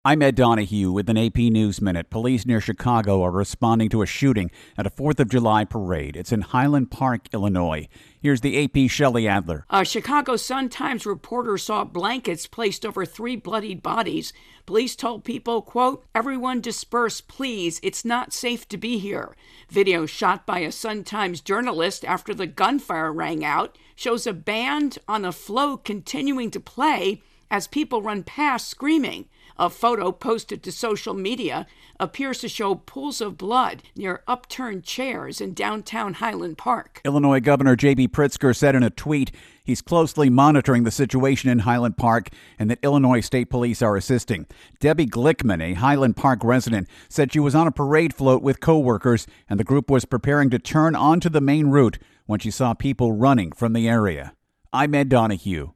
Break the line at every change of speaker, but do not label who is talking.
I'm Ed Donahue with an AP News Minute. Police near Chicago are responding to a shooting at a 4th of July parade. It's in Highland Park, Illinois. Here's the AP's Shelley Adler.
A Chicago Sun-Times reporter saw blankets placed over 3 bloodied bodies. Police told people, quote, "Everyone disperse, please. It's not safe to be here." Video shot by a Sun-Times journalist after the gunfire rang out shows a band on a float continuing to play as people run past screaming. A photo posted to social media appears to show pools of blood near upturned chairs in downtown Highland Park.
Illinois Governor J.B. Pritzker said in a tweet he's closely monitoring the situation in Highland Park and that Illinois State Police are assisting. Debbie Glickman, a Highland Park resident, said she was on a parade float with co-workers and the group was preparing to turn onto the main route when she saw people running from the area. I'm Ed Donahue.